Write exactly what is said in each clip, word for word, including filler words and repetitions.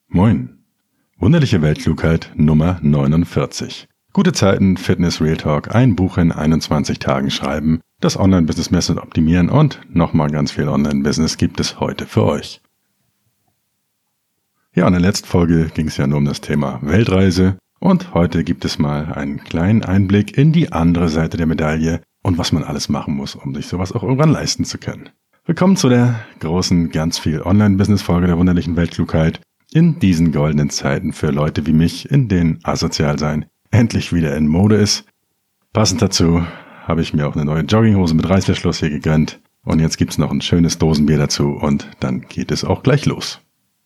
Moin. Wunderliche Weltklugheit Nummer neunundvierzig. Gute Zeiten, Fitness, Real Talk, ein Buch in einundzwanzig Tagen schreiben, das Online-Business messen und optimieren und nochmal ganz viel Online-Business gibt es heute für euch. Ja, in der letzten Folge ging es ja nur um das Thema Weltreise und heute gibt es mal einen kleinen Einblick in die andere Seite der Medaille und was man alles machen muss, um sich sowas auch irgendwann leisten zu können. Willkommen zu der großen, ganz viel Online-Business-Folge der wunderlichen Weltklugheit in diesen goldenen Zeiten für Leute wie mich, in denen Asozialsein endlich wieder in Mode ist. Passend dazu habe ich mir auch eine neue Jogginghose mit Reißverschluss hier gegönnt und jetzt gibt's noch ein schönes Dosenbier dazu und dann geht es auch gleich los.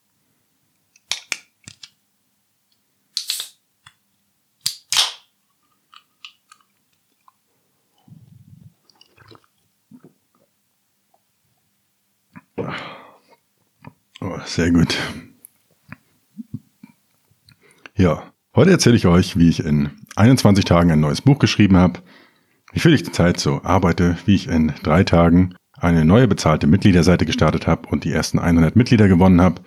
Oh, sehr gut. Ja, heute erzähle ich euch, wie ich in einundzwanzig Tagen ein neues Buch geschrieben habe, wie viel ich zurzeit so arbeite, wie ich in drei Tagen eine neue bezahlte Mitgliederseite gestartet habe und die ersten hundert Mitglieder gewonnen habe,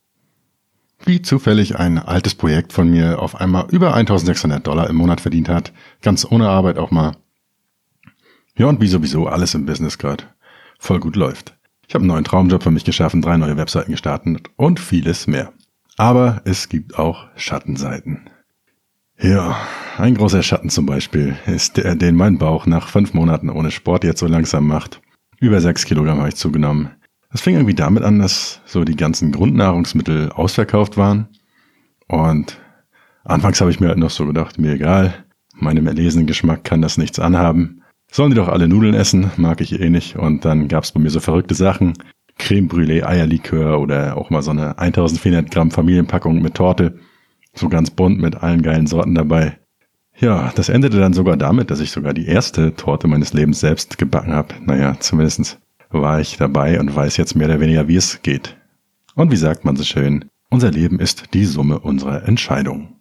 wie zufällig ein altes Projekt von mir auf einmal über eintausendsechshundert Dollar im Monat verdient hat, ganz ohne Arbeit auch mal. Ja, und wie sowieso alles im Business gerade voll gut läuft. Ich habe einen neuen Traumjob für mich geschaffen, drei neue Webseiten gestartet und vieles mehr. Aber es gibt auch Schattenseiten. Ja, ein großer Schatten zum Beispiel ist der, den mein Bauch nach fünf Monaten ohne Sport jetzt so langsam macht. Über sechs Kilogramm habe ich zugenommen. Das fing irgendwie damit an, dass so die ganzen Grundnahrungsmittel ausverkauft waren. Und anfangs habe ich mir halt noch so gedacht, mir egal, meinem erlesenen Geschmack kann das nichts anhaben. Sollen die doch alle Nudeln essen, mag ich eh nicht. Und dann gab's bei mir so verrückte Sachen. Creme Brûlée, Eierlikör oder auch mal so eine eintausendvierhundert Gramm Familienpackung mit Torte. So ganz bunt mit allen geilen Sorten dabei. Ja, das endete dann sogar damit, dass ich sogar die erste Torte meines Lebens selbst gebacken habe. Naja, zumindest war ich dabei und weiß jetzt mehr oder weniger, wie es geht. Und wie sagt man so schön, unser Leben ist die Summe unserer Entscheidungen.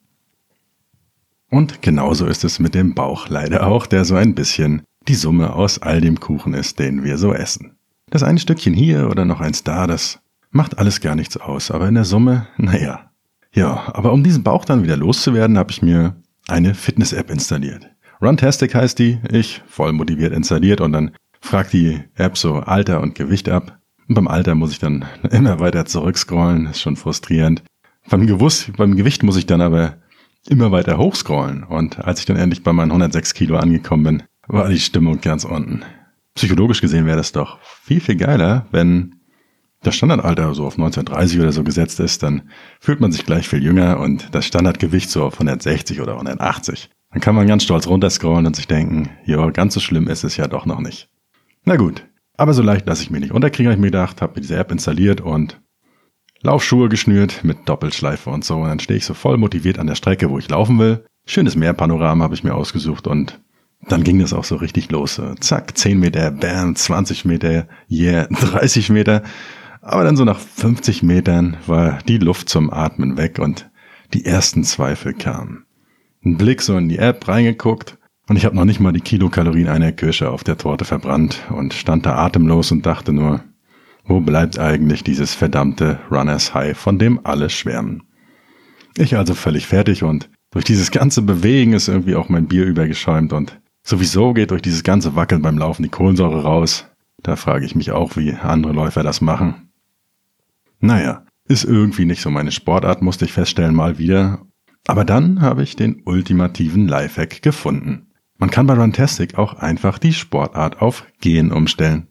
Und genauso ist es mit dem Bauch leider auch, der so ein bisschen die Summe aus all dem Kuchen ist, den wir so essen. Das eine Stückchen hier oder noch eins da, das macht alles gar nichts aus. Aber in der Summe, naja. Ja, aber um diesen Bauch dann wieder loszuwerden, habe ich mir eine Fitness-App installiert. Runtastic heißt die, ich voll motiviert installiert und dann fragt die App so Alter und Gewicht ab. Und beim Alter muss ich dann immer weiter zurückscrollen, ist schon frustrierend. Beim, Gewuss, beim Gewicht muss ich dann aber immer weiter hochscrollen. Und als ich dann endlich bei meinen hundertsechs Kilo angekommen bin, war die Stimmung ganz unten. Psychologisch gesehen wäre das doch viel, viel geiler, wenn das Standardalter so auf neunzehnhundertdreißig oder so gesetzt ist, dann fühlt man sich gleich viel jünger und das Standardgewicht so auf hundertsechzig oder hundertachtzig. Dann kann man ganz stolz runterscrollen und sich denken, ja, ganz so schlimm ist es ja doch noch nicht. Na gut, aber so leicht lasse ich mich nicht unterkriegen, habe ich mir gedacht, habe mir diese App installiert und Laufschuhe geschnürt mit Doppelschleife und so. Und dann stehe ich so voll motiviert an der Strecke, wo ich laufen will. Schönes Meerpanorama habe ich mir ausgesucht und dann ging das auch so richtig los. Zack, zehn Meter, bam, zwanzig Meter, yeah, dreißig Meter. Aber dann so nach fünfzig Metern war die Luft zum Atmen weg und die ersten Zweifel kamen. Ein Blick so in die App reingeguckt und ich habe noch nicht mal die Kilokalorien einer Kirsche auf der Torte verbrannt und stand da atemlos und dachte nur, wo bleibt eigentlich dieses verdammte Runners High, von dem alle schwärmen? Ich also völlig fertig und durch dieses ganze Bewegen ist irgendwie auch mein Bier übergeschäumt und sowieso geht durch dieses ganze Wackeln beim Laufen die Kohlensäure raus. Da frage ich mich auch, wie andere Läufer das machen. Naja, ist irgendwie nicht so meine Sportart, musste ich feststellen, mal wieder. Aber dann habe ich den ultimativen Lifehack gefunden. Man kann bei Runtastic auch einfach die Sportart auf Gehen umstellen.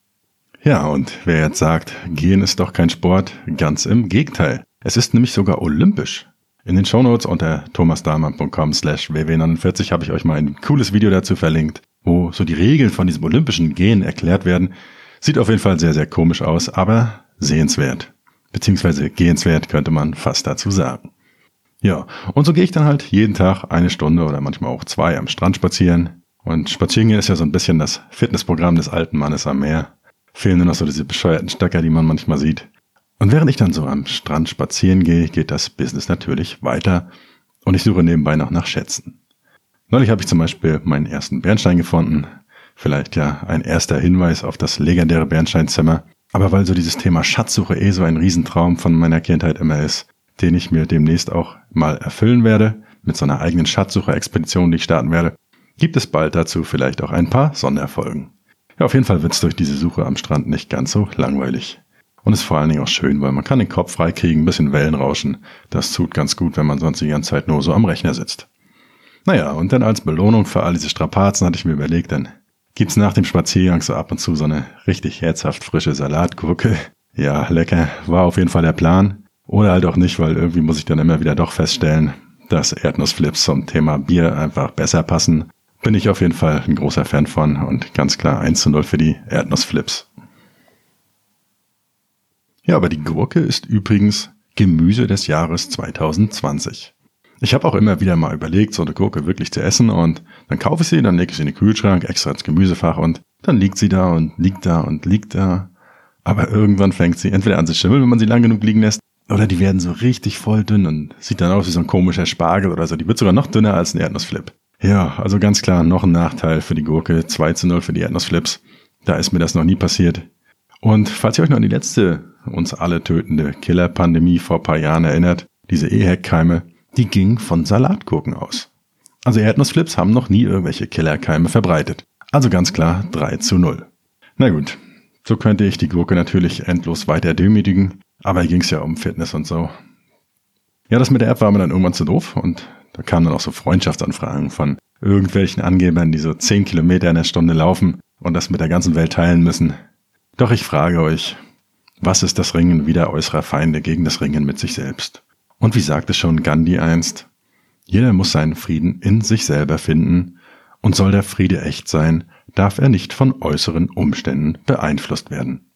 Ja, und wer jetzt sagt, Gehen ist doch kein Sport, ganz im Gegenteil. Es ist nämlich sogar olympisch. In den Shownotes unter thomasdahlmann.com slash ww49 habe ich euch mal ein cooles Video dazu verlinkt, wo so die Regeln von diesem olympischen Gehen erklärt werden. Sieht auf jeden Fall sehr, sehr komisch aus, aber sehenswert. Beziehungsweise gehenswert könnte man fast dazu sagen. Ja, und so gehe ich dann halt jeden Tag eine Stunde oder manchmal auch zwei am Strand spazieren. Und Spazierengehen ist ja so ein bisschen das Fitnessprogramm des alten Mannes am Meer. Fehlen nur noch so diese bescheuerten Stöcker, die man manchmal sieht. Und während ich dann so am Strand spazieren gehe, geht das Business natürlich weiter und ich suche nebenbei noch nach Schätzen. Neulich habe ich zum Beispiel meinen ersten Bernstein gefunden. Vielleicht ja ein erster Hinweis auf das legendäre Bernsteinzimmer. Aber weil so dieses Thema Schatzsuche eh so ein Riesentraum von meiner Kindheit immer ist, den ich mir demnächst auch mal erfüllen werde, mit so einer eigenen Schatzsucher-Expedition, die ich starten werde, gibt es bald dazu vielleicht auch ein paar Sonderfolgen. Ja, auf jeden Fall wird es durch diese Suche am Strand nicht ganz so langweilig. Und ist vor allen Dingen auch schön, weil man kann den Kopf freikriegen, ein bisschen Wellen rauschen. Das tut ganz gut, wenn man sonst die ganze Zeit nur so am Rechner sitzt. Naja, und dann als Belohnung für all diese Strapazen hatte ich mir überlegt, dann gibt's nach dem Spaziergang so ab und zu so eine richtig herzhaft frische Salatgurke. Ja, lecker, war auf jeden Fall der Plan. Oder halt auch nicht, weil irgendwie muss ich dann immer wieder doch feststellen, dass Erdnussflips zum Thema Bier einfach besser passen. Bin ich auf jeden Fall ein großer Fan von und ganz klar eins zu null für die Erdnussflips. Ja, aber die Gurke ist übrigens Gemüse des Jahres zwanzig zwanzig. Ich habe auch immer wieder mal überlegt, so eine Gurke wirklich zu essen und dann kaufe ich sie, dann lege ich sie in den Kühlschrank, extra ins Gemüsefach und dann liegt sie da und liegt da und liegt da. Aber irgendwann fängt sie entweder an zu schimmeln, wenn man sie lang genug liegen lässt, oder die werden so richtig voll dünn und sieht dann aus wie so ein komischer Spargel oder so. Die wird sogar noch dünner als ein Erdnussflip. Ja, also ganz klar noch ein Nachteil für die Gurke, zwei zu null für die Erdnussflips. Da ist mir das noch nie passiert. Und falls ihr euch noch an die letzte, uns alle tötende Killer-Pandemie vor ein paar Jahren erinnert, diese E H E C-Keime, die ging von Salatgurken aus. Also Erdnussflips haben noch nie irgendwelche Killerkeime verbreitet. Also ganz klar drei zu null. Na gut, so könnte ich die Gurke natürlich endlos weiter demütigen, aber hier ging es ja um Fitness und so. Ja, das mit der App war mir dann irgendwann zu doof und da kamen dann auch so Freundschaftsanfragen von irgendwelchen Angebern, die so zehn Kilometer in der Stunde laufen und das mit der ganzen Welt teilen müssen. Doch ich frage euch, was ist das Ringen wider äußerer Feinde gegen das Ringen mit sich selbst? Und wie sagte schon Gandhi einst, jeder muss seinen Frieden in sich selber finden und soll der Friede echt sein, darf er nicht von äußeren Umständen beeinflusst werden.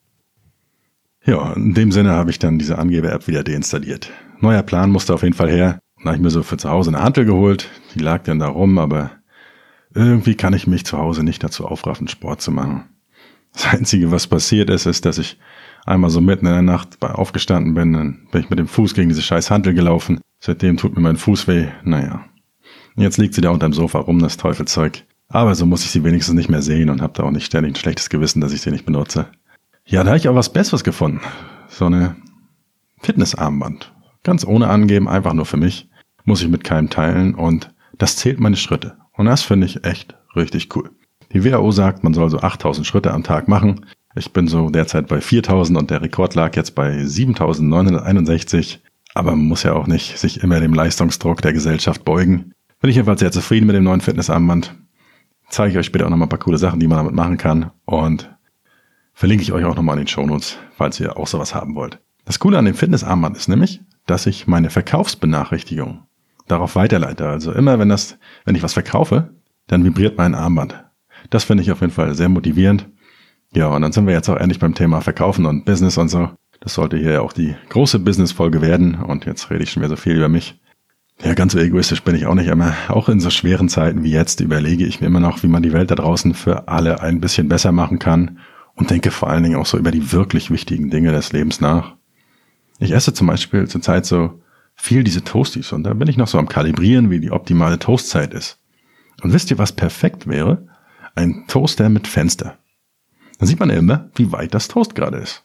Ja, in dem Sinne habe ich dann diese Angeber-App wieder deinstalliert. Neuer Plan musste auf jeden Fall her. Dann habe ich mir so für zu Hause eine Hantel geholt, die lag dann da rum, aber irgendwie kann ich mich zu Hause nicht dazu aufraffen, Sport zu machen. Das Einzige, was passiert ist, ist, dass ich einmal so mitten in der Nacht aufgestanden bin, dann bin ich mit dem Fuß gegen diese scheiß Hantel gelaufen. Seitdem tut mir mein Fuß weh. Naja, jetzt liegt sie da unterm Sofa rum, das Teufelzeug. Aber so muss ich sie wenigstens nicht mehr sehen und habe da auch nicht ständig ein schlechtes Gewissen, dass ich sie nicht benutze. Ja, da habe ich auch was Besseres gefunden. So eine Fitnessarmband. Ganz ohne angeben, einfach nur für mich. Muss ich mit keinem teilen und das zählt meine Schritte. Und das finde ich echt richtig cool. Die W H O sagt, man soll so achttausend Schritte am Tag machen. Ich bin so derzeit bei viertausend und der Rekord lag jetzt bei siebentausendneunhunderteinundsechzig. Aber man muss ja auch nicht sich immer dem Leistungsdruck der Gesellschaft beugen. Bin ich jedenfalls sehr zufrieden mit dem neuen Fitnessarmband. Zeige ich euch später auch nochmal ein paar coole Sachen, die man damit machen kann. Und verlinke ich euch auch nochmal in den Shownotes, falls ihr auch sowas haben wollt. Das Coole an dem Fitnessarmband ist nämlich, dass ich meine Verkaufsbenachrichtigung darauf weiterleite. Also immer, wenn das, wenn ich was verkaufe, dann vibriert mein Armband. Das finde ich auf jeden Fall sehr motivierend. Ja, und dann sind wir jetzt auch endlich beim Thema Verkaufen und Business und so. Das sollte hier ja auch die große Business-Folge werden. Und jetzt rede ich schon wieder so viel über mich. Ja, ganz so egoistisch bin ich auch nicht immer. Auch in so schweren Zeiten wie jetzt überlege ich mir immer noch, wie man die Welt da draußen für alle ein bisschen besser machen kann. Und denke vor allen Dingen auch so über die wirklich wichtigen Dinge des Lebens nach. Ich esse zum Beispiel zurzeit so viel diese Toasties und da bin ich noch so am Kalibrieren, wie die optimale Toastzeit ist. Und wisst ihr, was perfekt wäre? Ein Toaster mit Fenster. Dann sieht man immer, wie weit das Toast gerade ist.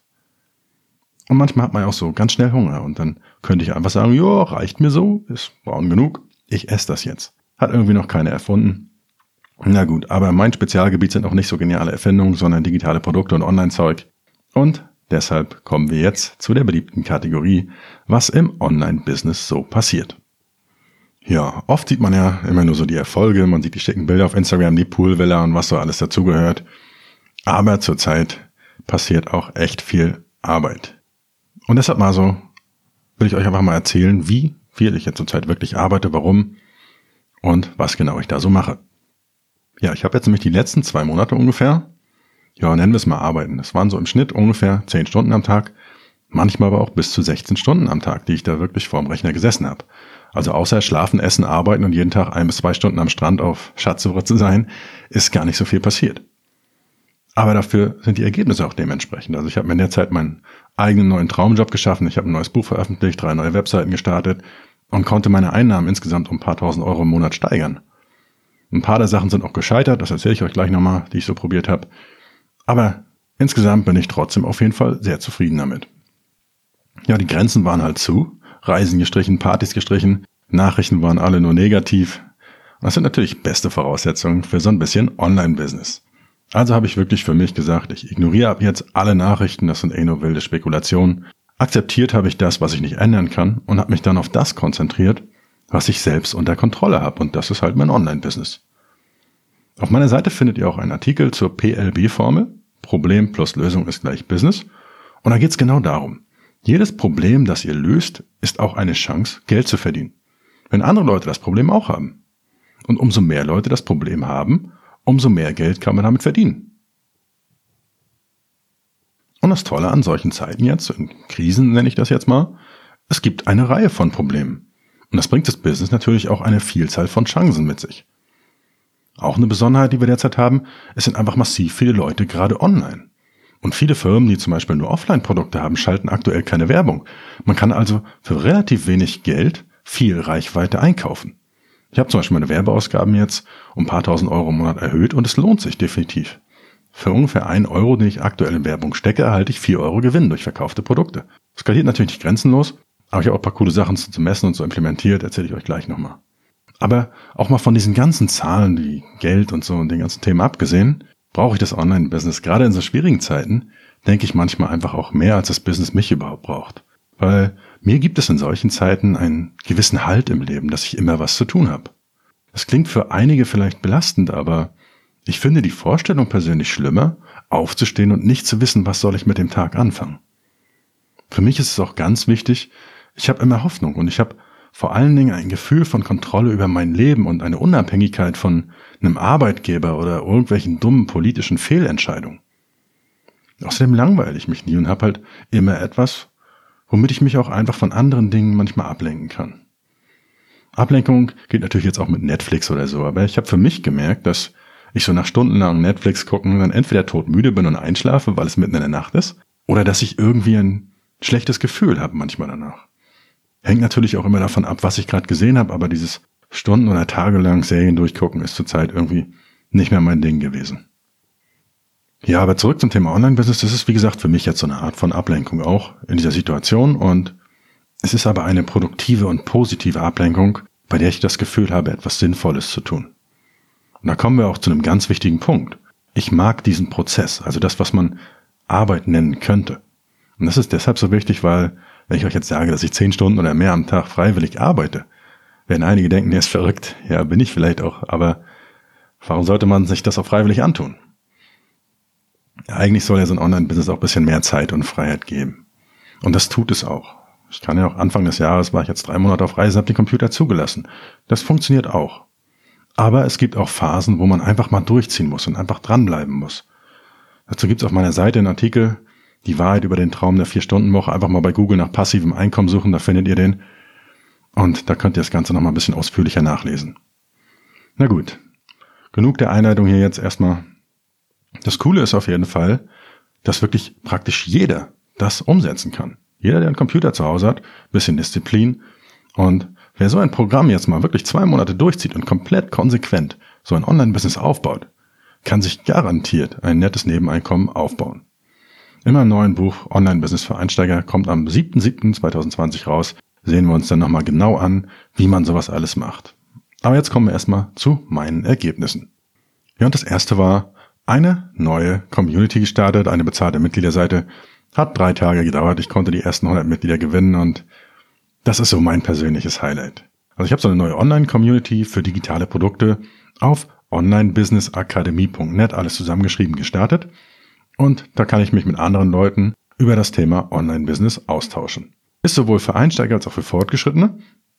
Und manchmal hat man ja auch so ganz schnell Hunger und dann könnte ich einfach sagen, ja, reicht mir so, ist braun genug, ich esse das jetzt. Hat irgendwie noch keiner erfunden. Na gut, aber mein Spezialgebiet sind auch nicht so geniale Erfindungen, sondern digitale Produkte und Online-Zeug. Und deshalb kommen wir jetzt zu der beliebten Kategorie, was im Online-Business so passiert. Ja, oft sieht man ja immer nur so die Erfolge, man sieht die schicken Bilder auf Instagram, die Poolvilla und was so alles dazugehört. Aber zurzeit passiert auch echt viel Arbeit. Und deshalb mal so, will ich euch einfach mal erzählen, wie viel ich jetzt zurzeit wirklich arbeite, warum und was genau ich da so mache. Ja, ich habe jetzt nämlich die letzten zwei Monate ungefähr, ja, nennen wir es mal arbeiten. Das waren so im Schnitt ungefähr zehn Stunden am Tag, manchmal aber auch bis zu sechzehn Stunden am Tag, die ich da wirklich vorm Rechner gesessen habe. Also außer Schlafen, Essen, Arbeiten und jeden Tag ein bis zwei Stunden am Strand auf Schatzsuche zu sein, ist gar nicht so viel passiert. Aber dafür sind die Ergebnisse auch dementsprechend. Also ich habe mir in der Zeit meinen eigenen neuen Traumjob geschaffen, ich habe ein neues Buch veröffentlicht, drei neue Webseiten gestartet und konnte meine Einnahmen insgesamt um ein paar tausend Euro im Monat steigern. Ein paar der Sachen sind auch gescheitert, das erzähle ich euch gleich nochmal, die ich so probiert habe. Aber insgesamt bin ich trotzdem auf jeden Fall sehr zufrieden damit. Ja, die Grenzen waren halt zu, Reisen gestrichen, Partys gestrichen, Nachrichten waren alle nur negativ. Und das sind natürlich beste Voraussetzungen für so ein bisschen Online-Business. Also habe ich wirklich für mich gesagt, ich ignoriere ab jetzt alle Nachrichten, das sind eh nur wilde Spekulationen. Akzeptiert habe ich das, was ich nicht ändern kann und habe mich dann auf das konzentriert, was ich selbst unter Kontrolle habe. Und das ist halt mein Online-Business. Auf meiner Seite findet ihr auch einen Artikel zur P L B-Formel. Problem plus Lösung ist gleich Business. Und da geht es genau darum. Jedes Problem, das ihr löst, ist auch eine Chance, Geld zu verdienen. Wenn andere Leute das Problem auch haben. Und umso mehr Leute das Problem haben, umso mehr Geld kann man damit verdienen. Und das Tolle an solchen Zeiten jetzt, in Krisen nenne ich das jetzt mal, es gibt eine Reihe von Problemen. Und das bringt das Business natürlich auch eine Vielzahl von Chancen mit sich. Auch eine Besonderheit, die wir derzeit haben, es sind einfach massiv viele Leute gerade online. Und viele Firmen, die zum Beispiel nur Offline-Produkte haben, schalten aktuell keine Werbung. Man kann also für relativ wenig Geld viel Reichweite einkaufen. Ich habe zum Beispiel meine Werbeausgaben jetzt um ein paar tausend Euro im Monat erhöht und es lohnt sich definitiv. Für ungefähr einen Euro, den ich aktuell in Werbung stecke, erhalte ich vier Euro Gewinn durch verkaufte Produkte. Skaliert natürlich nicht grenzenlos, aber ich habe auch ein paar coole Sachen zu messen und so implementiert, erzähle ich euch gleich nochmal. Aber auch mal von diesen ganzen Zahlen wie Geld und so und den ganzen Themen abgesehen, brauche ich das Online-Business. Gerade in so schwierigen Zeiten denke ich manchmal einfach auch mehr, als das Business mich überhaupt braucht. Weil mir gibt es in solchen Zeiten einen gewissen Halt im Leben, dass ich immer was zu tun habe. Das klingt für einige vielleicht belastend, aber ich finde die Vorstellung persönlich schlimmer, aufzustehen und nicht zu wissen, was soll ich mit dem Tag anfangen. Für mich ist es auch ganz wichtig, ich habe immer Hoffnung und ich habe vor allen Dingen ein Gefühl von Kontrolle über mein Leben und eine Unabhängigkeit von einem Arbeitgeber oder irgendwelchen dummen politischen Fehlentscheidungen. Außerdem langweile ich mich nie und habe halt immer etwas, womit ich mich auch einfach von anderen Dingen manchmal ablenken kann. Ablenkung geht natürlich jetzt auch mit Netflix oder so, aber ich habe für mich gemerkt, dass ich so nach stundenlang Netflix gucken dann entweder todmüde bin und einschlafe, weil es mitten in der Nacht ist, oder dass ich irgendwie ein schlechtes Gefühl habe manchmal danach. Hängt natürlich auch immer davon ab, was ich gerade gesehen habe, aber dieses Stunden- oder tagelang Serien durchgucken ist zurzeit irgendwie nicht mehr mein Ding gewesen. Ja, aber zurück zum Thema Online-Business. Das ist, wie gesagt, für mich jetzt so eine Art von Ablenkung auch in dieser Situation und es ist aber eine produktive und positive Ablenkung, bei der ich das Gefühl habe, etwas Sinnvolles zu tun. Und da kommen wir auch zu einem ganz wichtigen Punkt. Ich mag diesen Prozess, also das, was man Arbeit nennen könnte. Und das ist deshalb so wichtig, weil wenn ich euch jetzt sage, dass ich zehn Stunden oder mehr am Tag freiwillig arbeite, werden einige denken, der ist verrückt. Ja, bin ich vielleicht auch, aber warum sollte man sich das auch freiwillig antun? Eigentlich soll ja so ein Online-Business auch ein bisschen mehr Zeit und Freiheit geben. Und das tut es auch. Ich kann ja auch Anfang des Jahres, war ich jetzt drei Monate auf Reise, habe den Computer zugelassen. Das funktioniert auch. Aber es gibt auch Phasen, wo man einfach mal durchziehen muss und einfach dranbleiben muss. Dazu gibt es auf meiner Seite einen Artikel, die Wahrheit über den Traum der Vier-Stunden-Woche. Einfach mal bei Google nach passivem Einkommen suchen, da findet ihr den. Und da könnt ihr das Ganze nochmal ein bisschen ausführlicher nachlesen. Na gut, genug der Einleitung hier jetzt erstmal. Das Coole ist auf jeden Fall, dass wirklich praktisch jeder das umsetzen kann. Jeder, der einen Computer zu Hause hat, bisschen Disziplin. Und wer so ein Programm jetzt mal wirklich zwei Monate durchzieht und komplett konsequent so ein Online-Business aufbaut, kann sich garantiert ein nettes Nebeneinkommen aufbauen. In meinem neuen Buch Online-Business für Einsteiger kommt am siebten siebten zweitausendzwanzig raus. Sehen wir uns dann nochmal genau an, wie man sowas alles macht. Aber jetzt kommen wir erstmal zu meinen Ergebnissen. Ja, und das erste war eine neue Community gestartet, eine bezahlte Mitgliederseite. Hat drei Tage gedauert. Ich konnte die ersten hundert Mitglieder gewinnen und das ist so mein persönliches Highlight. Also ich habe so eine neue Online-Community für digitale Produkte auf online business akademie punkt net, alles zusammengeschrieben, gestartet. Und da kann ich mich mit anderen Leuten über das Thema Online-Business austauschen. Ist sowohl für Einsteiger als auch für Fortgeschrittene.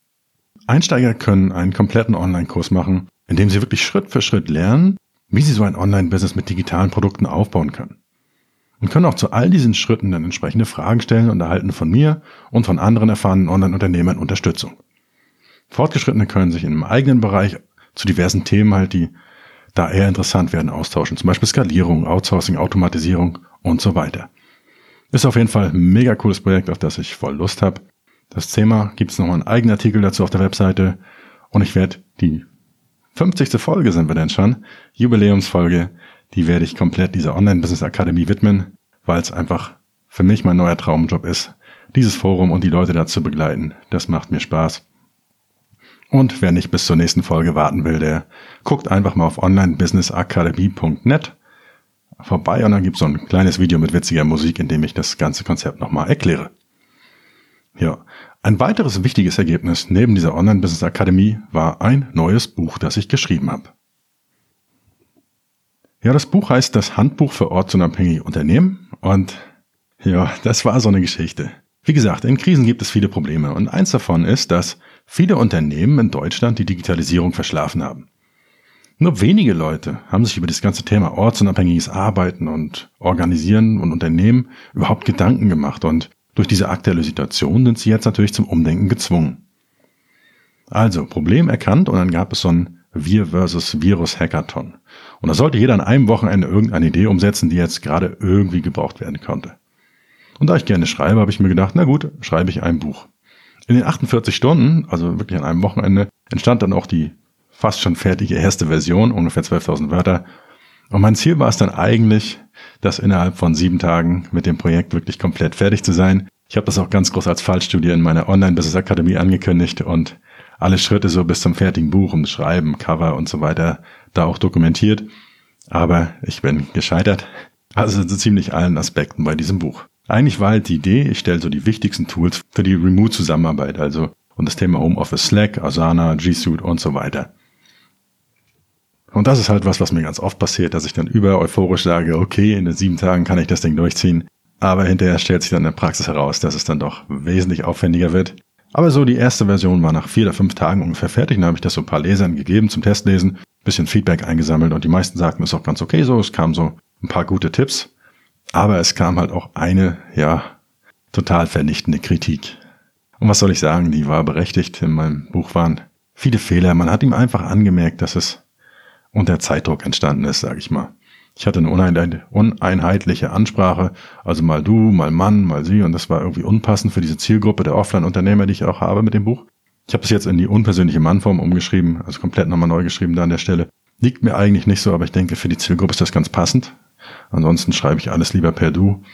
Einsteiger können einen kompletten Online-Kurs machen, in dem sie wirklich Schritt für Schritt lernen, wie sie so ein Online-Business mit digitalen Produkten aufbauen können. Und können auch zu all diesen Schritten dann entsprechende Fragen stellen und erhalten von mir und von anderen erfahrenen Online-Unternehmern Unterstützung. Fortgeschrittene können sich in einem eigenen Bereich zu diversen Themen halt, die da eher interessant werden, austauschen. Zum Beispiel Skalierung, Outsourcing, Automatisierung und so weiter. Ist auf jeden Fall ein mega cooles Projekt, auf das ich voll Lust habe. Das Thema gibt es nochmal einen eigenen Artikel dazu auf der Webseite. Und ich werde die fünfzigste Folge sind wir denn schon, Jubiläumsfolge, die werde ich komplett dieser Online-Business-Akademie widmen, weil es einfach für mich mein neuer Traumjob ist, dieses Forum und die Leute dazu begleiten. Das macht mir Spaß. Und wer nicht bis zur nächsten Folge warten will, der guckt einfach mal auf online business academy punkt net vorbei und dann gibt es so ein kleines Video mit witziger Musik, in dem ich das ganze Konzept nochmal erkläre. Ja, ein weiteres wichtiges Ergebnis neben dieser Online-Business-Akademie war ein neues Buch, das ich geschrieben habe. Ja, das Buch heißt Das Handbuch für ortsunabhängige Unternehmen und ja, das war so eine Geschichte. Wie gesagt, in Krisen gibt es viele Probleme und eins davon ist, dass viele Unternehmen in Deutschland die Digitalisierung verschlafen haben. Nur wenige Leute haben sich über das ganze Thema ortsunabhängiges Arbeiten und Organisieren und Unternehmen überhaupt Gedanken gemacht und durch diese aktuelle Situation sind sie jetzt natürlich zum Umdenken gezwungen. Also, Problem erkannt und dann gab es so ein Wir versus Virus Hackathon. Und da sollte jeder an einem Wochenende irgendeine Idee umsetzen, die jetzt gerade irgendwie gebraucht werden konnte. Und da ich gerne schreibe, habe ich mir gedacht, na gut, schreibe ich ein Buch. In den achtundvierzig Stunden, also wirklich an einem Wochenende, entstand dann auch die fast schon fertige erste Version, ungefähr zwölftausend Wörter. Und mein Ziel war es dann eigentlich, das innerhalb von sieben Tagen mit dem Projekt wirklich komplett fertig zu sein. Ich habe das auch ganz groß als Fallstudie in meiner Online-Business-Akademie angekündigt und alle Schritte so bis zum fertigen Buch, um Schreiben, Cover und so weiter, da auch dokumentiert. Aber ich bin gescheitert. Also so ziemlich allen Aspekten bei diesem Buch. Eigentlich war halt die Idee, ich stelle so die wichtigsten Tools für die Remote-Zusammenarbeit, also und das Thema Homeoffice, Slack, Asana, G Suite und so weiter. Und das ist halt was, was mir ganz oft passiert, dass ich dann über euphorisch sage, okay, in den sieben Tagen kann ich das Ding durchziehen. Aber hinterher stellt sich dann in der Praxis heraus, dass es dann doch wesentlich aufwendiger wird. Aber so die erste Version war nach vier oder fünf Tagen ungefähr fertig. Dann habe ich das so ein paar Lesern gegeben zum Testlesen, bisschen Feedback eingesammelt und die meisten sagten, es ist auch ganz okay so. Es kamen so ein paar gute Tipps. Aber es kam halt auch eine, ja, total vernichtende Kritik. Und was soll ich sagen, die war berechtigt. In meinem Buch waren viele Fehler. Man hat ihm einfach angemerkt, dass es unter Zeitdruck entstanden ist, sage ich mal. Ich hatte eine uneinheitliche Ansprache, also mal du, mal Mann, mal sie und das war irgendwie unpassend für diese Zielgruppe der Offline-Unternehmer, die ich auch habe mit dem Buch. Ich habe es jetzt in die unpersönliche Mannform umgeschrieben, also komplett nochmal neu geschrieben da an der Stelle. Liegt mir eigentlich nicht so, aber ich denke, für die Zielgruppe ist das ganz passend. Ansonsten schreibe ich alles lieber per Du.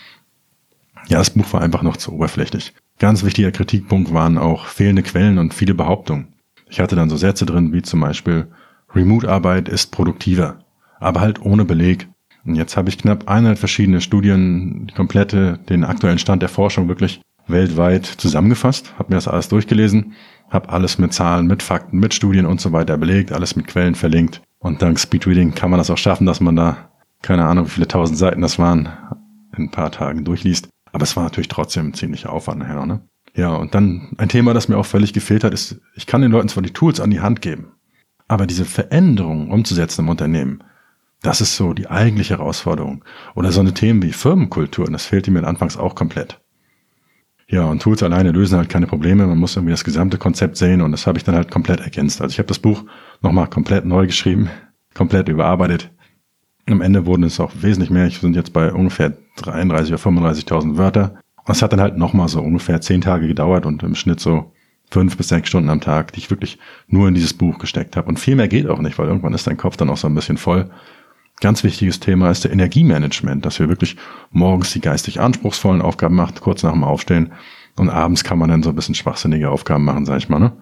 Ja, das Buch war einfach noch zu oberflächlich. Ganz wichtiger Kritikpunkt waren auch fehlende Quellen und viele Behauptungen. Ich hatte dann so Sätze drin, wie zum Beispiel Remote-Arbeit ist produktiver, aber halt ohne Beleg. Und jetzt habe ich knapp hundert verschiedene Studien, die komplette, den aktuellen Stand der Forschung wirklich weltweit zusammengefasst, habe mir das alles durchgelesen, habe alles mit Zahlen, mit Fakten, mit Studien und so weiter belegt, alles mit Quellen verlinkt. Und dank Speedreading kann man das auch schaffen, dass man da, keine Ahnung, wie viele tausend Seiten das waren, in ein paar Tagen durchliest. Aber es war natürlich trotzdem ein ziemlicher Aufwand nachher, ne? Ja, und dann ein Thema, das mir auch völlig gefehlt hat, ist, ich kann den Leuten zwar die Tools an die Hand geben, aber diese Veränderung umzusetzen im Unternehmen, das ist so die eigentliche Herausforderung. Oder so eine Themen wie Firmenkultur, das fehlte mir anfangs auch komplett. Ja, und Tools alleine lösen halt keine Probleme, man muss irgendwie das gesamte Konzept sehen und das habe ich dann halt komplett ergänzt. Also ich habe das Buch nochmal komplett neu geschrieben, komplett überarbeitet. Am Ende wurden es auch wesentlich mehr, ich bin jetzt bei ungefähr dreiunddreißigtausend oder fünfunddreißigtausend Wörter. Und es hat dann halt nochmal so ungefähr zehn Tage gedauert und im Schnitt so fünf bis sechs Stunden am Tag, die ich wirklich nur in dieses Buch gesteckt habe. Und viel mehr geht auch nicht, weil irgendwann ist dein Kopf dann auch so ein bisschen voll. Ganz wichtiges Thema ist der Energiemanagement, dass wir wirklich morgens die geistig anspruchsvollen Aufgaben machen, kurz nach dem Aufstehen. Und abends kann man dann so ein bisschen schwachsinnige Aufgaben machen, sag ich mal, ne?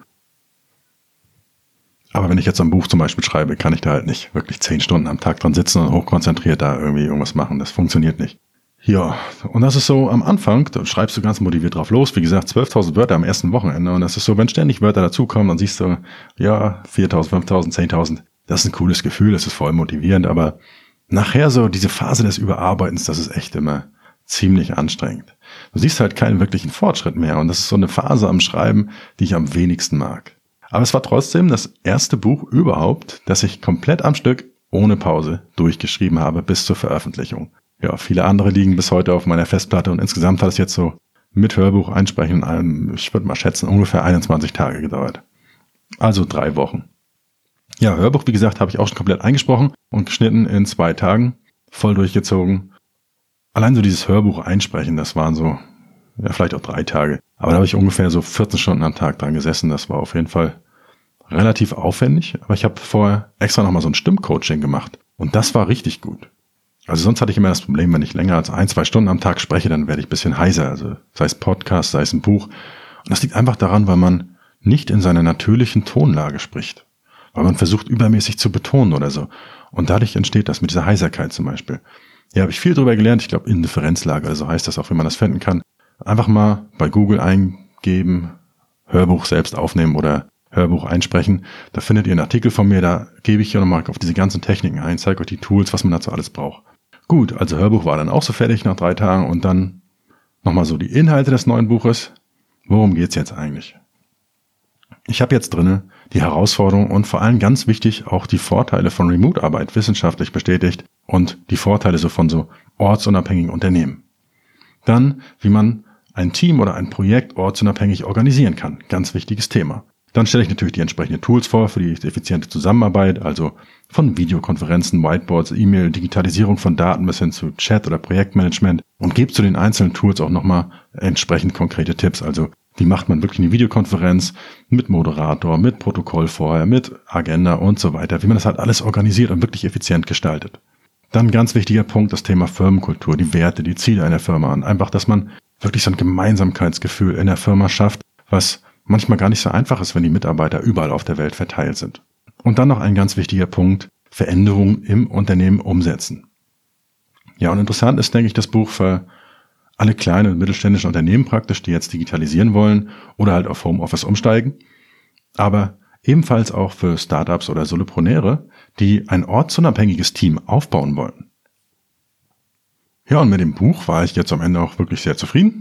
Aber wenn ich jetzt ein Buch zum Beispiel schreibe, kann ich da halt nicht wirklich zehn Stunden am Tag dran sitzen und hochkonzentriert da irgendwie irgendwas machen. Das funktioniert nicht. Ja, und das ist so am Anfang, da schreibst du ganz motiviert drauf los. Wie gesagt, zwölftausend Wörter am ersten Wochenende. Und das ist so, wenn ständig Wörter dazukommen, dann siehst du, ja, viertausend, fünftausend, zehntausend. Das ist ein cooles Gefühl, das ist voll motivierend. Aber nachher so diese Phase des Überarbeitens, das ist echt immer ziemlich anstrengend. Du siehst halt keinen wirklichen Fortschritt mehr. Und das ist so eine Phase am Schreiben, die ich am wenigsten mag. Aber es war trotzdem das erste Buch überhaupt, das ich komplett am Stück ohne Pause durchgeschrieben habe bis zur Veröffentlichung. Ja, viele andere liegen bis heute auf meiner Festplatte und insgesamt hat es jetzt so mit Hörbuch einsprechen, ich würde mal schätzen, ungefähr einundzwanzig Tage gedauert. Also drei Wochen. Ja, Hörbuch, wie gesagt, habe ich auch schon komplett eingesprochen und geschnitten in zwei Tagen, voll durchgezogen. Allein so dieses Hörbuch einsprechen, das waren so, ja, vielleicht auch drei Tage. Aber da habe ich ungefähr so vierzehn Stunden am Tag dran gesessen. Das war auf jeden Fall relativ aufwendig. Aber ich habe vorher extra nochmal so ein Stimmcoaching gemacht. Und das war richtig gut. Also sonst hatte ich immer das Problem, wenn ich länger als ein, zwei Stunden am Tag spreche, dann werde ich ein bisschen heiser. Also sei es Podcast, sei es ein Buch. Und das liegt einfach daran, weil man nicht in seiner natürlichen Tonlage spricht. Weil man versucht, übermäßig zu betonen oder so. Und dadurch entsteht das mit dieser Heiserkeit zum Beispiel. Ja, habe ich viel drüber gelernt. Ich glaube, Indifferenzlage, also heißt das auch, wie man das finden kann. Einfach mal bei Google eingeben, Hörbuch selbst aufnehmen oder Hörbuch einsprechen. Da findet ihr einen Artikel von mir, da gebe ich hier nochmal auf diese ganzen Techniken ein, zeige euch die Tools, was man dazu alles braucht. Gut, also Hörbuch war dann auch so fertig nach drei Tagen und dann nochmal so die Inhalte des neuen Buches. Worum geht's jetzt eigentlich? Ich habe jetzt drinne die Herausforderung und vor allem ganz wichtig auch die Vorteile von Remote-Arbeit wissenschaftlich bestätigt und die Vorteile so von so ortsunabhängigen Unternehmen. Dann, wie man ein Team oder ein Projekt ortsunabhängig organisieren kann. Ganz wichtiges Thema. Dann stelle ich natürlich die entsprechenden Tools vor für die effiziente Zusammenarbeit, also von Videokonferenzen, Whiteboards, E-Mail, Digitalisierung von Daten bis hin zu Chat oder Projektmanagement und gebe zu den einzelnen Tools auch nochmal entsprechend konkrete Tipps. Also wie macht man wirklich eine Videokonferenz mit Moderator, mit Protokoll vorher, mit Agenda und so weiter, wie man das halt alles organisiert und wirklich effizient gestaltet. Dann ein ganz wichtiger Punkt, das Thema Firmenkultur, die Werte, die Ziele einer Firma und einfach, dass man wirklich so ein Gemeinsamkeitsgefühl in der Firma schafft, was manchmal gar nicht so einfach ist, wenn die Mitarbeiter überall auf der Welt verteilt sind. Und dann noch ein ganz wichtiger Punkt, Veränderungen im Unternehmen umsetzen. Ja, und interessant ist, denke ich, das Buch für alle kleinen und mittelständischen Unternehmen praktisch, die jetzt digitalisieren wollen oder halt auf Homeoffice umsteigen, aber ebenfalls auch für Startups oder Solopreneure, die ein ortsunabhängiges Team aufbauen wollen. Ja, und mit dem Buch war ich jetzt am Ende auch wirklich sehr zufrieden.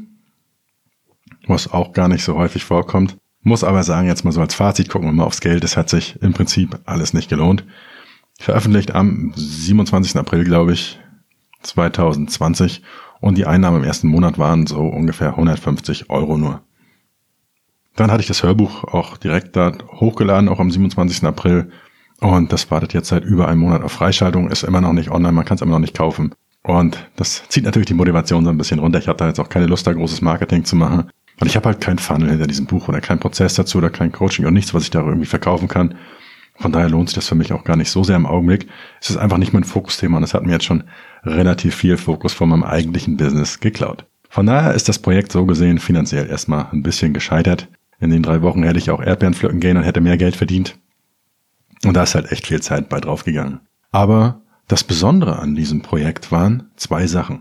Was auch gar nicht so häufig vorkommt. Muss aber sagen, jetzt mal so als Fazit, gucken wir mal aufs Geld. Es hat sich im Prinzip alles nicht gelohnt. Veröffentlicht am siebenundzwanzigsten April, glaube ich, zweitausendzwanzig. Und die Einnahmen im ersten Monat waren so ungefähr hundertfünfzig Euro nur. Dann hatte ich das Hörbuch auch direkt da hochgeladen, auch am siebenundzwanzigsten April. Und das wartet jetzt seit über einem Monat auf Freischaltung. Ist immer noch nicht online, man kann es immer noch nicht kaufen. Und das zieht natürlich die Motivation so ein bisschen runter. Ich hatte da jetzt auch keine Lust, da großes Marketing zu machen. Und ich habe halt kein Funnel hinter diesem Buch oder keinen Prozess dazu oder kein Coaching und nichts, was ich da irgendwie verkaufen kann. Von daher lohnt sich das für mich auch gar nicht so sehr im Augenblick. Es ist einfach nicht mein Fokusthema und es hat mir jetzt schon relativ viel Fokus von meinem eigentlichen Business geklaut. Von daher ist das Projekt so gesehen finanziell erstmal ein bisschen gescheitert. In den drei Wochen hätte ich auch Erdbeeren pflücken gehen und hätte mehr Geld verdient. Und da ist halt echt viel Zeit bei draufgegangen. Aber das Besondere an diesem Projekt waren zwei Sachen.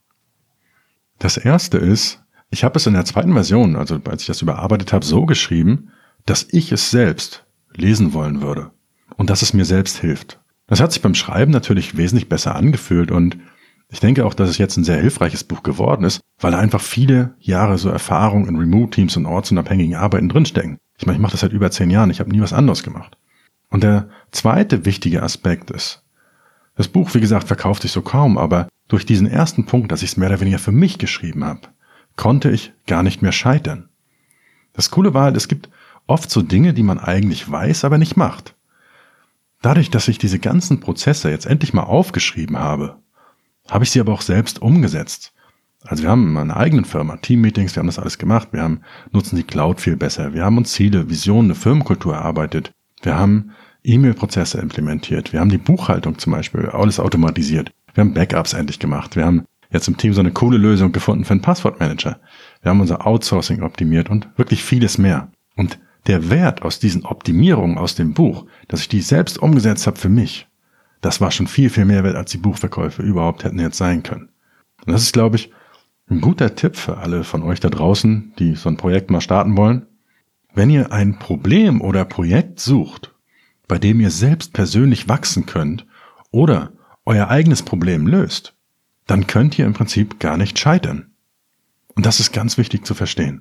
Das erste ist, ich habe es in der zweiten Version, also als ich das überarbeitet habe, so geschrieben, dass ich es selbst lesen wollen würde und dass es mir selbst hilft. Das hat sich beim Schreiben natürlich wesentlich besser angefühlt und ich denke auch, dass es jetzt ein sehr hilfreiches Buch geworden ist, weil da einfach viele Jahre so Erfahrung in Remote-Teams und ortsunabhängigen Arbeiten drinstecken. Ich meine, ich mache das seit über zehn Jahren, ich habe nie was anderes gemacht. Und der zweite wichtige Aspekt ist, das Buch, wie gesagt, verkauft sich so kaum, aber durch diesen ersten Punkt, dass ich es mehr oder weniger für mich geschrieben habe, konnte ich gar nicht mehr scheitern. Das Coole war halt, es gibt oft so Dinge, die man eigentlich weiß, aber nicht macht. Dadurch, dass ich diese ganzen Prozesse jetzt endlich mal aufgeschrieben habe, habe ich sie aber auch selbst umgesetzt. Also wir haben eine eigene Firma, Teammeetings, wir haben das alles gemacht, wir haben nutzen die Cloud viel besser, wir haben uns Ziele, Visionen, eine Firmenkultur erarbeitet, wir haben E-Mail-Prozesse implementiert, wir haben die Buchhaltung zum Beispiel alles automatisiert, wir haben Backups endlich gemacht, wir haben jetzt im Team so eine coole Lösung gefunden für einen Passwortmanager. Wir haben unser Outsourcing optimiert und wirklich vieles mehr. Und der Wert aus diesen Optimierungen aus dem Buch, dass ich die selbst umgesetzt habe für mich, das war schon viel, viel mehr wert, als die Buchverkäufe überhaupt hätten jetzt sein können. Und das ist, glaube ich, ein guter Tipp für alle von euch da draußen, die so ein Projekt mal starten wollen. Wenn ihr ein Problem oder Projekt sucht, bei dem ihr selbst persönlich wachsen könnt oder euer eigenes Problem löst, dann könnt ihr im Prinzip gar nicht scheitern. Und das ist ganz wichtig zu verstehen.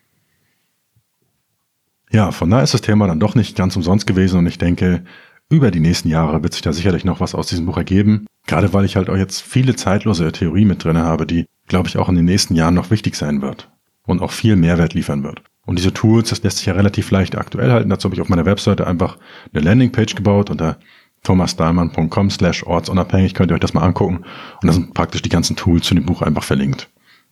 Ja, von daher ist das Thema dann doch nicht ganz umsonst gewesen und ich denke, über die nächsten Jahre wird sich da sicherlich noch was aus diesem Buch ergeben, gerade weil ich halt auch jetzt viele zeitlose Theorie mit drin habe, die, glaube ich, auch in den nächsten Jahren noch wichtig sein wird und auch viel Mehrwert liefern wird. Und diese Tools, das lässt sich ja relativ leicht aktuell halten. Dazu habe ich auf meiner Webseite einfach eine Landingpage gebaut unter thomasdahlmann.com slash ortsunabhängig, könnt ihr euch das mal angucken. Und da sind praktisch die ganzen Tools zu dem Buch einfach verlinkt.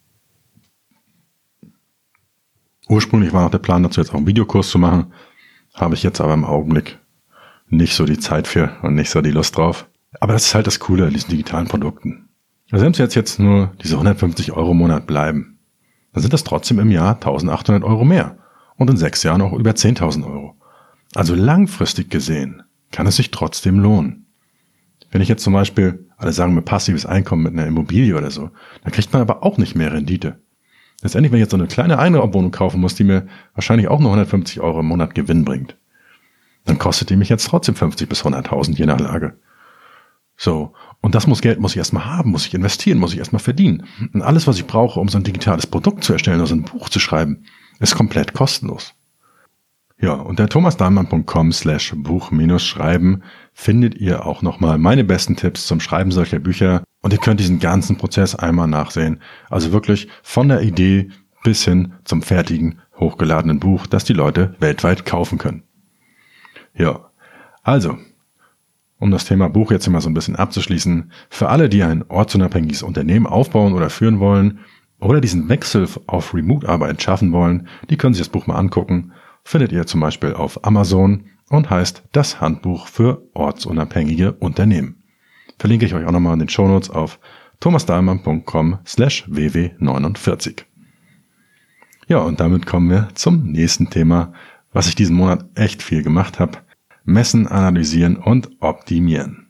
Ursprünglich war noch der Plan dazu, jetzt auch einen Videokurs zu machen. Habe ich jetzt aber im Augenblick nicht so die Zeit für und nicht so die Lust drauf. Aber das ist halt das Coole an diesen digitalen Produkten. Also selbst jetzt, jetzt nur diese hundertfünfzig Euro im Monat bleiben, dann sind das trotzdem im Jahr eintausendachthundert Euro mehr und in sechs Jahren auch über zehntausend Euro. Also langfristig gesehen kann es sich trotzdem lohnen. Wenn ich jetzt zum Beispiel, alle sagen mir passives Einkommen mit einer Immobilie oder so, dann kriegt man aber auch nicht mehr Rendite. Letztendlich, wenn ich jetzt so eine kleine Einraumwohnung kaufen muss, die mir wahrscheinlich auch nur hundertfünfzig Euro im Monat Gewinn bringt, dann kostet die mich jetzt trotzdem fünfzig bis hunderttausend je nach Lage. So, und das muss Geld muss ich erstmal haben, muss ich investieren, muss ich erstmal verdienen. Und alles, was ich brauche, um so ein digitales Produkt zu erstellen oder so ein Buch zu schreiben, ist komplett kostenlos. Ja, unter thomasdahlmann.com slash Buch minus schreiben findet ihr auch nochmal meine besten Tipps zum Schreiben solcher Bücher und ihr könnt diesen ganzen Prozess einmal nachsehen. Also wirklich von der Idee bis hin zum fertigen, hochgeladenen Buch, das die Leute weltweit kaufen können. Ja, also, um das Thema Buch jetzt immer so ein bisschen abzuschließen, für alle, die ein ortsunabhängiges Unternehmen aufbauen oder führen wollen oder diesen Wechsel auf Remote-Arbeit schaffen wollen, die können sich das Buch mal angucken. Findet ihr zum Beispiel auf Amazon und heißt Das Handbuch für ortsunabhängige Unternehmen. Verlinke ich euch auch nochmal in den Shownotes auf thomasdahlmann.com slash ww49. Ja, und damit kommen wir zum nächsten Thema, was ich diesen Monat echt viel gemacht habe. Messen, analysieren und optimieren.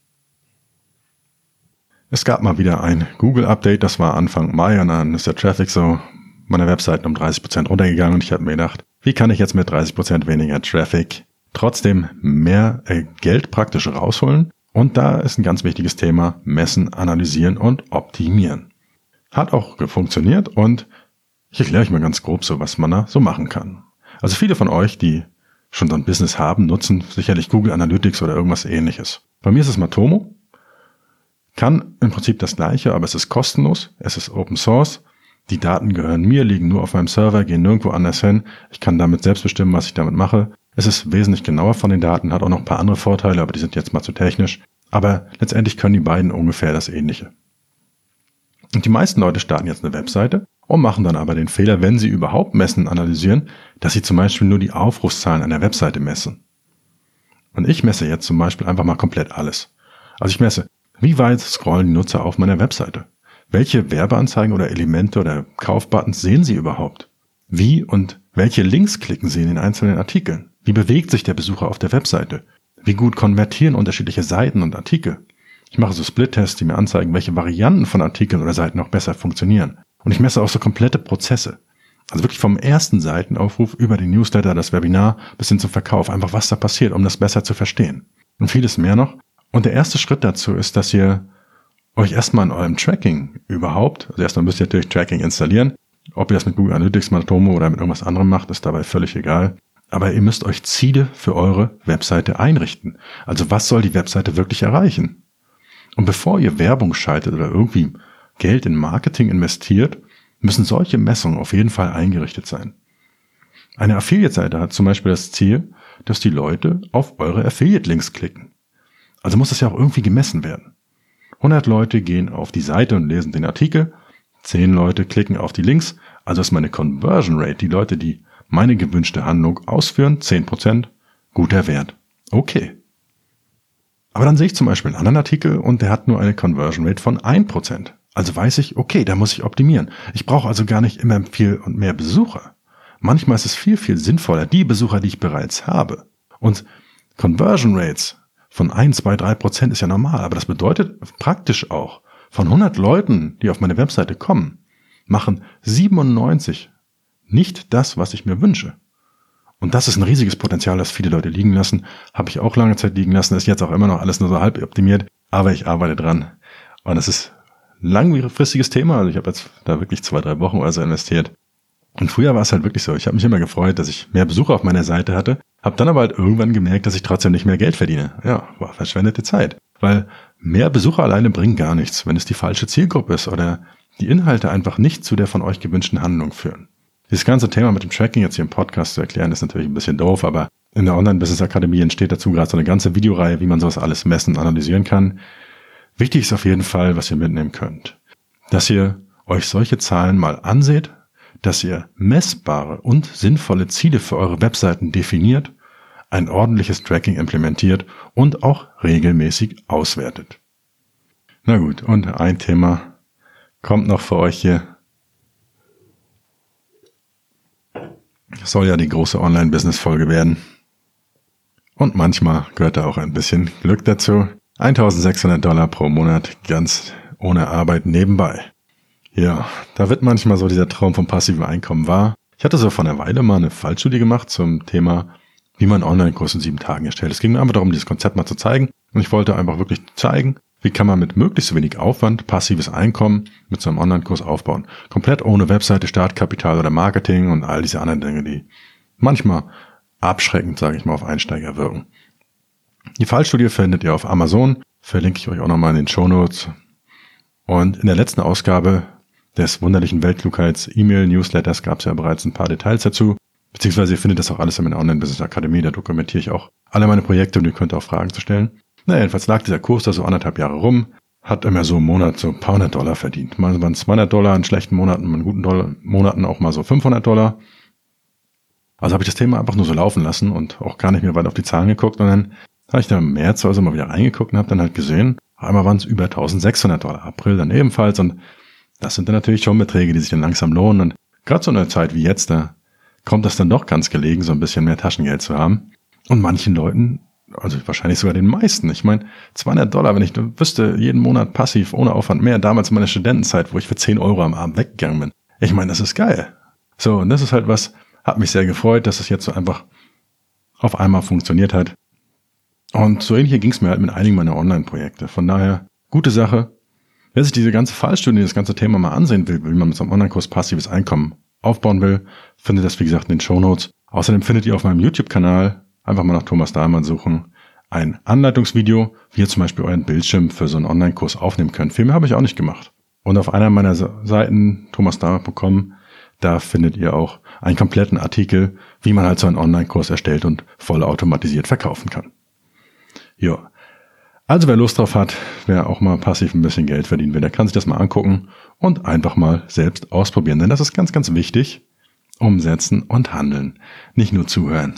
Es gab mal wieder ein Google-Update, das war Anfang Mai und dann ist der Traffic so meiner Webseite um dreißig Prozent runtergegangen und ich habe mir gedacht, wie kann ich jetzt mit dreißig Prozent weniger Traffic trotzdem mehr äh, Geld praktisch rausholen? Und da ist ein ganz wichtiges Thema, messen, analysieren und optimieren. Hat auch funktioniert und ich erkläre euch mal ganz grob so, was man da so machen kann. Also viele von euch, die schon so ein Business haben, nutzen sicherlich Google Analytics oder irgendwas ähnliches. Bei mir ist es Matomo. Kann im Prinzip das Gleiche, aber es ist kostenlos, es ist Open Source. Die Daten gehören mir, liegen nur auf meinem Server, gehen nirgendwo anders hin. Ich kann damit selbst bestimmen, was ich damit mache. Es ist wesentlich genauer von den Daten, hat auch noch ein paar andere Vorteile, aber die sind jetzt mal zu technisch. Aber letztendlich können die beiden ungefähr das Ähnliche. Und die meisten Leute starten jetzt eine Webseite und machen dann aber den Fehler, wenn sie überhaupt messen, analysieren, dass sie zum Beispiel nur die Aufrufszahlen einer Webseite messen. Und ich messe jetzt zum Beispiel einfach mal komplett alles. Also ich messe, wie weit scrollen die Nutzer auf meiner Webseite? Welche Werbeanzeigen oder Elemente oder Kaufbuttons sehen Sie überhaupt? Wie und welche Links klicken Sie in den einzelnen Artikeln? Wie bewegt sich der Besucher auf der Webseite? Wie gut konvertieren unterschiedliche Seiten und Artikel? Ich mache so Split-Tests, die mir anzeigen, welche Varianten von Artikeln oder Seiten noch besser funktionieren. Und ich messe auch so komplette Prozesse. Also wirklich vom ersten Seitenaufruf über den Newsletter, das Webinar bis hin zum Verkauf. Einfach was da passiert, um das besser zu verstehen. Und vieles mehr noch. Und der erste Schritt dazu ist, dass ihr euch erstmal in eurem Tracking überhaupt, also erstmal müsst ihr natürlich Tracking installieren. Ob ihr das mit Google Analytics, Matomo oder mit irgendwas anderem macht, ist dabei völlig egal. Aber ihr müsst euch Ziele für eure Webseite einrichten. Also was soll die Webseite wirklich erreichen? Und bevor ihr Werbung schaltet oder irgendwie Geld in Marketing investiert, müssen solche Messungen auf jeden Fall eingerichtet sein. Eine Affiliate-Seite hat zum Beispiel das Ziel, dass die Leute auf eure Affiliate-Links klicken. Also muss das ja auch irgendwie gemessen werden. hundert Leute gehen auf die Seite und lesen den Artikel, zehn Leute klicken auf die Links, also ist meine Conversion Rate, die Leute, die meine gewünschte Handlung ausführen, zehn Prozent, guter Wert. Okay. Aber dann sehe ich zum Beispiel einen anderen Artikel und der hat nur eine Conversion Rate von ein Prozent. Also weiß ich, okay, da muss ich optimieren. Ich brauche also gar nicht immer viel und mehr Besucher. Manchmal ist es viel, viel sinnvoller, die Besucher, die ich bereits habe. Und Conversion Rates von ein, zwei, drei Prozent ist ja normal, aber das bedeutet praktisch auch, von hundert Leuten, die auf meine Webseite kommen, machen siebenundneunzig nicht das, was ich mir wünsche. Und das ist ein riesiges Potenzial, das viele Leute liegen lassen. Habe ich auch lange Zeit liegen lassen, ist jetzt auch immer noch alles nur so halb optimiert, aber ich arbeite dran. Und es ist ein langfristiges Thema, also ich habe jetzt da wirklich zwei, drei Wochen oder so investiert. Und früher war es halt wirklich so, ich habe mich immer gefreut, dass ich mehr Besucher auf meiner Seite hatte, habe dann aber halt irgendwann gemerkt, dass ich trotzdem nicht mehr Geld verdiene. Ja, war verschwendete Zeit. Weil mehr Besucher alleine bringen gar nichts, wenn es die falsche Zielgruppe ist oder die Inhalte einfach nicht zu der von euch gewünschten Handlung führen. Dieses ganze Thema mit dem Tracking jetzt hier im Podcast zu erklären, ist natürlich ein bisschen doof, aber in der Online-Business-Akademie entsteht dazu gerade so eine ganze Videoreihe, wie man sowas alles messen und analysieren kann. Wichtig ist auf jeden Fall, was ihr mitnehmen könnt. Dass ihr euch solche Zahlen mal anseht, dass ihr messbare und sinnvolle Ziele für eure Webseiten definiert, ein ordentliches Tracking implementiert und auch regelmäßig auswertet. Na gut, und ein Thema kommt noch für euch hier. Das soll ja die große Online-Business-Folge werden. Und manchmal gehört da auch ein bisschen Glück dazu. eintausendsechshundert Dollar pro Monat ganz ohne Arbeit nebenbei. Ja, da wird manchmal so dieser Traum vom passiven Einkommen wahr. Ich hatte so vor einer Weile mal eine Fallstudie gemacht zum Thema, wie man einen Online-Kurs in sieben Tagen erstellt. Es ging mir einfach darum, dieses Konzept mal zu zeigen. Und ich wollte einfach wirklich zeigen, wie kann man mit möglichst wenig Aufwand passives Einkommen mit so einem Online-Kurs aufbauen. Komplett ohne Webseite, Startkapital oder Marketing und all diese anderen Dinge, die manchmal abschreckend, sage ich mal, auf Einsteiger wirken. Die Fallstudie findet ihr auf Amazon, verlinke ich euch auch nochmal in den Shownotes. Und in der letzten Ausgabe des wunderlichen Weltklugheits-E-Mail-Newsletters gab es ja bereits ein paar Details dazu, beziehungsweise ihr findet das auch alles in meiner Online-Business-Akademie, da dokumentiere ich auch alle meine Projekte und ihr könnt auch Fragen zu stellen. Na, jedenfalls lag dieser Kurs da so anderthalb Jahre rum, hat immer so im Monat so ein paar hundert Dollar verdient. Mal waren es zweihundert Dollar in schlechten Monaten, in guten Dollar, Monaten auch mal so fünfhundert Dollar. Also habe ich das Thema einfach nur so laufen lassen und auch gar nicht mehr weiter auf die Zahlen geguckt. Und dann habe ich da im März also mal wieder reingeguckt und habe dann halt gesehen, einmal waren es über eintausendsechshundert Dollar, April dann ebenfalls. Und das sind dann natürlich schon Beträge, die sich dann langsam lohnen. Und gerade so in einer Zeit wie jetzt, da kommt das dann doch ganz gelegen, so ein bisschen mehr Taschengeld zu haben. Und manchen Leuten, also wahrscheinlich sogar den meisten, ich meine, zweihundert Dollar, wenn ich wüsste, jeden Monat passiv, ohne Aufwand mehr, damals in meiner Studentenzeit, wo ich für zehn Euro am Abend weggegangen bin. Ich meine, das ist geil. So, und das ist halt was, hat mich sehr gefreut, dass es jetzt so einfach auf einmal funktioniert hat. Und so ähnlich ging es mir halt mit einigen meiner Online-Projekte. Von daher, gute Sache. Wer sich diese ganze Fallstudie, das ganze Thema mal ansehen will, wie man mit so einem Online-Kurs passives Einkommen aufbauen will, findet das, wie gesagt, in den Shownotes. Außerdem findet ihr auf meinem YouTube-Kanal, einfach mal nach Thomas Dahlmann suchen, ein Anleitungsvideo, wie ihr zum Beispiel euren Bildschirm für so einen Online-Kurs aufnehmen könnt. Viel mehr habe ich auch nicht gemacht. Und auf einer meiner Seiten, thomas dahlmann punkt com, da findet ihr auch einen kompletten Artikel, wie man halt so einen Online-Kurs erstellt und voll automatisiert verkaufen kann. Ja, also wer Lust drauf hat, wer auch mal passiv ein bisschen Geld verdienen will, der kann sich das mal angucken und einfach mal selbst ausprobieren. Denn das ist ganz, ganz wichtig. Umsetzen und handeln. Nicht nur zuhören.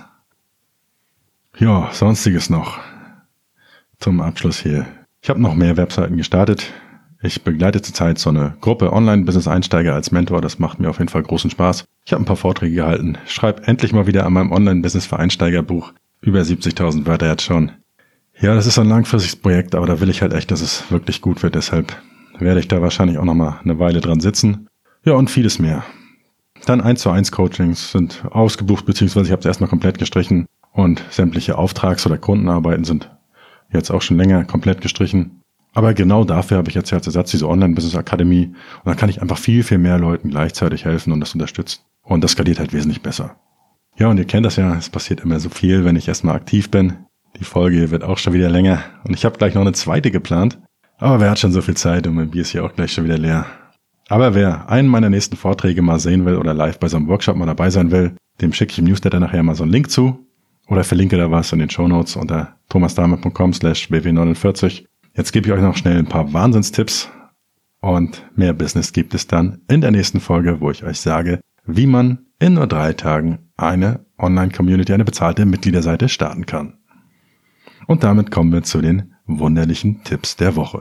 Ja, sonstiges noch. Zum Abschluss hier. Ich habe noch mehr Webseiten gestartet. Ich begleite zurzeit so eine Gruppe Online-Business-Einsteiger als Mentor. Das macht mir auf jeden Fall großen Spaß. Ich habe ein paar Vorträge gehalten. Schreibe endlich mal wieder an meinem Online-Business für Einsteiger-Buch. Über siebzigtausend Wörter jetzt schon. Ja, das ist ein langfristiges Projekt, aber da will ich halt echt, dass es wirklich gut wird. Deshalb werde ich da wahrscheinlich auch noch mal eine Weile dran sitzen. Ja, und vieles mehr. Dann eins zu eins Coachings sind ausgebucht, beziehungsweise ich habe es erstmal komplett gestrichen. Und sämtliche Auftrags- oder Kundenarbeiten sind jetzt auch schon länger komplett gestrichen. Aber genau dafür habe ich jetzt als Ersatz diese Online-Business-Akademie. Und da kann ich einfach viel, viel mehr Leuten gleichzeitig helfen und das unterstützen. Und das skaliert halt wesentlich besser. Ja, und ihr kennt das ja, es passiert immer so viel, wenn ich erstmal aktiv bin. Die Folge wird auch schon wieder länger. Und ich habe gleich noch eine zweite geplant. Aber wer hat schon so viel Zeit und mein Bier ist hier auch gleich schon wieder leer. Aber wer einen meiner nächsten Vorträge mal sehen will oder live bei so einem Workshop mal dabei sein will, dem schicke ich im Newsletter nachher mal so einen Link zu. Oder verlinke da was in den Shownotes unter thomasdahlmann punkt com slash b w neunundvierzig. Jetzt gebe ich euch noch schnell ein paar Wahnsinnstipps. Und mehr Business gibt es dann in der nächsten Folge, wo ich euch sage, wie man in nur drei Tagen eine Online-Community, eine bezahlte Mitgliederseite starten kann. Und damit kommen wir zu den wunderlichen Tipps der Woche.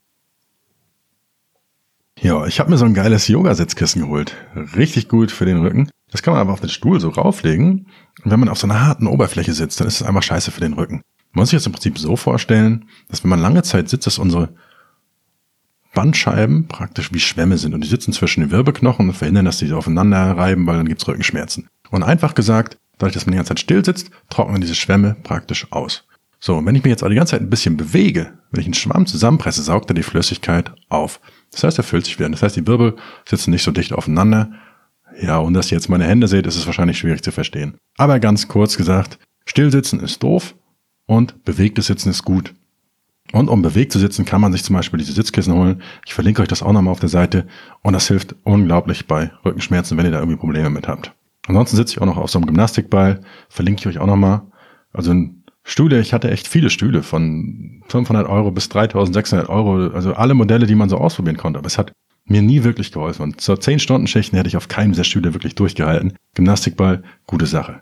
Ja, ich habe mir so ein geiles Yoga-Sitzkissen geholt. Richtig gut für den Rücken. Das kann man aber auf den Stuhl so rauflegen. Und wenn man auf so einer harten Oberfläche sitzt, dann ist es einfach scheiße für den Rücken. Man muss sich das im Prinzip so vorstellen, dass wenn man lange Zeit sitzt, dass unsere Bandscheiben praktisch wie Schwämme sind. Und die sitzen zwischen den Wirbelknochen und verhindern, dass die so aufeinander reiben, weil dann gibt's Rückenschmerzen. Und einfach gesagt, dadurch, dass man die ganze Zeit still sitzt, trocknen diese Schwämme praktisch aus. So, und wenn ich mich jetzt aber die ganze Zeit ein bisschen bewege, wenn ich einen Schwamm zusammenpresse, saugt er die Flüssigkeit auf. Das heißt, er füllt sich wieder. Das heißt, die Wirbel sitzen nicht so dicht aufeinander. Ja, und dass ihr jetzt meine Hände seht, ist es wahrscheinlich schwierig zu verstehen. Aber ganz kurz gesagt, Stillsitzen ist doof und bewegtes Sitzen ist gut. Und um bewegt zu sitzen, kann man sich zum Beispiel diese Sitzkissen holen. Ich verlinke euch das auch nochmal auf der Seite. Und das hilft unglaublich bei Rückenschmerzen, wenn ihr da irgendwie Probleme mit habt. Ansonsten sitze ich auch noch auf so einem Gymnastikball. Verlinke ich euch auch nochmal. Also ein Stühle, ich hatte echt viele Stühle, von fünfhundert Euro bis dreitausendsechshundert Euro, also alle Modelle, die man so ausprobieren konnte. Aber es hat mir nie wirklich geholfen. Und zur zehn Stunden Schichten hätte ich auf keinem der Stühle wirklich durchgehalten. Gymnastikball, gute Sache.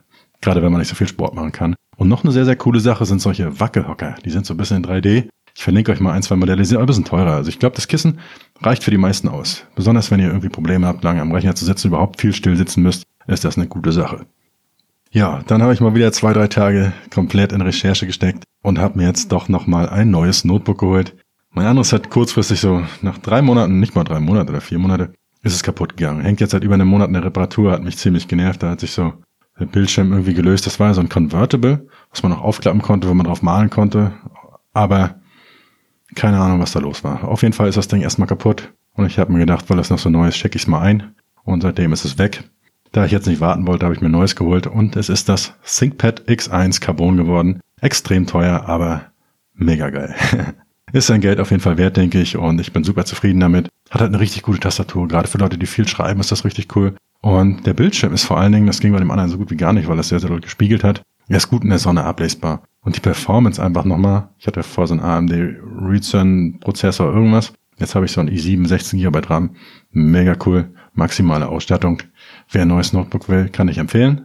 Gerade wenn man nicht so viel Sport machen kann. Und noch eine sehr, sehr coole Sache sind solche Wackelhocker. Die sind so ein bisschen in drei D. Ich verlinke euch mal ein, zwei Modelle, die sind aber ein bisschen teurer. Also ich glaube, das Kissen reicht für die meisten aus. Besonders wenn ihr irgendwie Probleme habt, lange am Rechner zu sitzen, überhaupt viel still sitzen müsst, ist das eine gute Sache. Ja, dann habe ich mal wieder zwei, drei Tage komplett in Recherche gesteckt und habe mir jetzt doch nochmal ein neues Notebook geholt. Mein anderes hat kurzfristig so nach drei Monaten, nicht mal drei Monate oder vier Monate, ist es kaputt gegangen. Hängt jetzt seit über einem Monat in der Reparatur, hat mich ziemlich genervt. Da hat sich so der Bildschirm irgendwie gelöst. Das war so ein Convertible, was man auch aufklappen konnte, wo man drauf malen konnte. Aber keine Ahnung, was da los war. Auf jeden Fall ist das Ding erstmal kaputt. Und ich habe mir gedacht, weil das noch so neu ist, checke ich es mal ein. Und seitdem ist es weg. Da ich jetzt nicht warten wollte, habe ich mir ein neues geholt. Und es ist das ThinkPad X eins Carbon geworden. Extrem teuer, aber mega geil. Ist sein Geld auf jeden Fall wert, denke ich. Und ich bin super zufrieden damit. Hat halt eine richtig gute Tastatur. Gerade für Leute, die viel schreiben, ist das richtig cool. Und der Bildschirm ist vor allen Dingen, das ging bei dem anderen so gut wie gar nicht, weil es sehr, sehr doll gespiegelt hat. Er ist gut in der Sonne ablesbar. Und die Performance einfach nochmal. Ich hatte vorher so einen A M D Ryzen Prozessor irgendwas. Jetzt habe ich so einen i sieben, sechzehn Gigabyte RAM. Mega cool. Maximale Ausstattung. Wer ein neues Notebook will, kann ich empfehlen.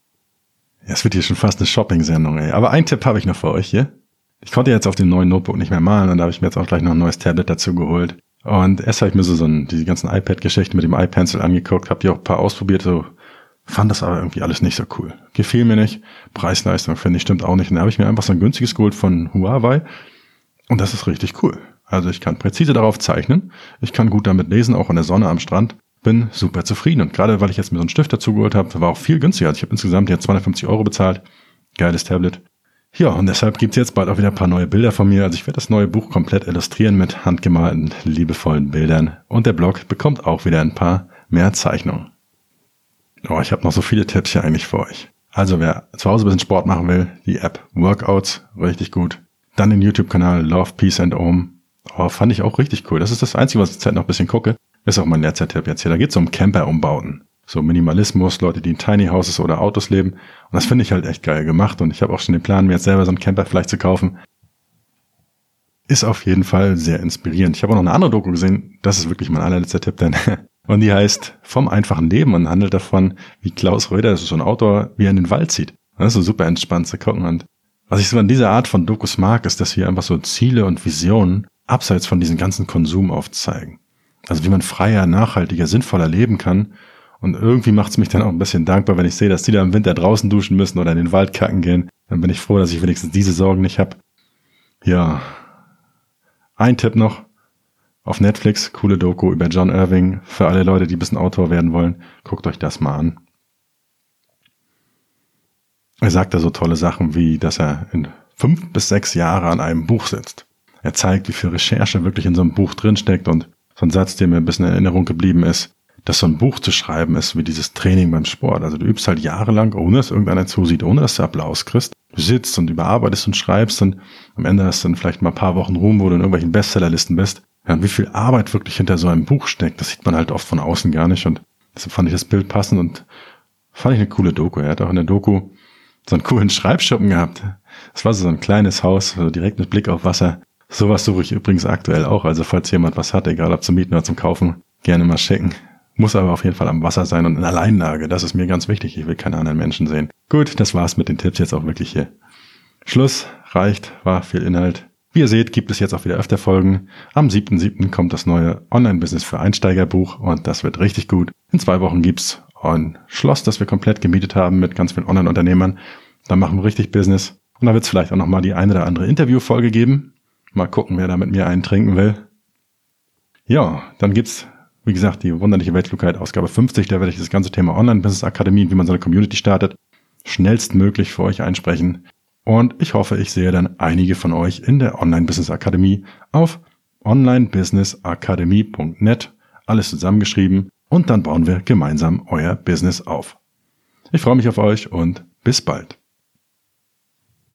Ja, es wird hier schon fast eine Shopping-Sendung, ey. Aber einen Tipp habe ich noch für euch hier. Ich konnte jetzt auf dem neuen Notebook nicht mehr malen und da habe ich mir jetzt auch gleich noch ein neues Tablet dazu geholt. Und erst habe ich mir so, so ein, diese ganzen iPad-Geschichten mit dem iPencil angeguckt, habe die auch ein paar ausprobiert, so fand das aber irgendwie alles nicht so cool. Gefiel mir nicht. Preis-Leistung finde ich stimmt auch nicht. Und da habe ich mir einfach so ein günstiges geholt von Huawei und das ist richtig cool. Also ich kann präzise darauf zeichnen, ich kann gut damit lesen, auch in der Sonne am Strand. Bin super zufrieden und gerade weil ich jetzt mir so einen Stift dazu geholt habe, war auch viel günstiger. Also ich habe insgesamt jetzt zweihundertfünfzig Euro bezahlt. Geiles Tablet. Ja, und deshalb gibt's jetzt bald auch wieder ein paar neue Bilder von mir. Also ich werde das neue Buch komplett illustrieren mit handgemalten, liebevollen Bildern. Und der Blog bekommt auch wieder ein paar mehr Zeichnungen. Oh, ich habe noch so viele Tipps hier eigentlich für euch. Also wer zu Hause ein bisschen Sport machen will, die App Workouts, richtig gut. Dann den YouTube-Kanal Love, Peace and Om. Oh, fand ich auch richtig cool. Das ist das Einzige, was ich zurzeit noch ein bisschen gucke. Ist auch mein letzter Tipp jetzt hier. Da geht's um Camper-Umbauten. So Minimalismus, Leute, die in Tiny Houses oder Autos leben. Und das finde ich halt echt geil gemacht. Und ich habe auch schon den Plan, mir jetzt selber so einen Camper vielleicht zu kaufen. Ist auf jeden Fall sehr inspirierend. Ich habe auch noch eine andere Doku gesehen. Das ist wirklich mein allerletzter Tipp, denn und die heißt Vom einfachen Leben und handelt davon, wie Klaus Röder, das ist so ein Autor, wie er in den Wald zieht. Das ist so super entspannt zu gucken. Und was ich so an dieser Art von Dokus mag, ist, dass hier einfach so Ziele und Visionen abseits von diesem ganzen Konsum aufzeigen. Also wie man freier, nachhaltiger, sinnvoller leben kann. Und irgendwie macht es mich dann auch ein bisschen dankbar, wenn ich sehe, dass die da im Winter draußen duschen müssen oder in den Wald kacken gehen. Dann bin ich froh, dass ich wenigstens diese Sorgen nicht habe. Ja, ein Tipp noch. Auf Netflix, coole Doku über John Irving. Für alle Leute, die ein bisschen Autor werden wollen, guckt euch das mal an. Er sagt da so tolle Sachen wie, dass er in fünf bis sechs Jahre an einem Buch sitzt. Er zeigt, wie viel Recherche wirklich in so einem Buch drinsteckt und so ein Satz, der mir ein bisschen in Erinnerung geblieben ist, dass so ein Buch zu schreiben ist wie dieses Training beim Sport. Also du übst halt jahrelang, ohne dass irgendeiner zusieht, ohne dass du Applaus kriegst. Du sitzt und überarbeitest und schreibst und am Ende hast du dann vielleicht mal ein paar Wochen Ruhm, wo du in irgendwelchen Bestsellerlisten bist. Ja, und wie viel Arbeit wirklich hinter so einem Buch steckt, das sieht man halt oft von außen gar nicht. Und deshalb fand ich das Bild passend und fand ich eine coole Doku. Er hat auch in der Doku so einen coolen Schreibschuppen gehabt. Das war so ein kleines Haus, so direkt mit Blick auf Wasser. Sowas suche ich übrigens aktuell auch. Also falls jemand was hat, egal ob zum Mieten oder zum Kaufen, gerne mal schicken. Muss aber auf jeden Fall am Wasser sein und in Alleinlage. Das ist mir ganz wichtig. Ich will keine anderen Menschen sehen. Gut, das war's mit den Tipps jetzt auch wirklich hier. Schluss, reicht, war viel Inhalt. Wie ihr seht, gibt es jetzt auch wieder öfter Folgen. Am siebten siebten kommt das neue Online-Business für Einsteiger Buch und das wird richtig gut. In zwei Wochen gibt's ein Schloss, das wir komplett gemietet haben mit ganz vielen Online-Unternehmern. Da machen wir richtig Business. Und da wird es vielleicht auch nochmal die eine oder andere Interviewfolge geben. Mal gucken, wer da mit mir einen trinken will. Ja, dann gibt's wie gesagt, die wunderliche Weltklugheit, Ausgabe fünfzig, da werde ich das ganze Thema Online-Business-Akademie, wie man so eine Community startet, schnellstmöglich für euch einsprechen. Und ich hoffe, ich sehe dann einige von euch in der Online-Business-Akademie auf online business akademie punkt net, alles zusammengeschrieben, und dann bauen wir gemeinsam euer Business auf. Ich freue mich auf euch und bis bald.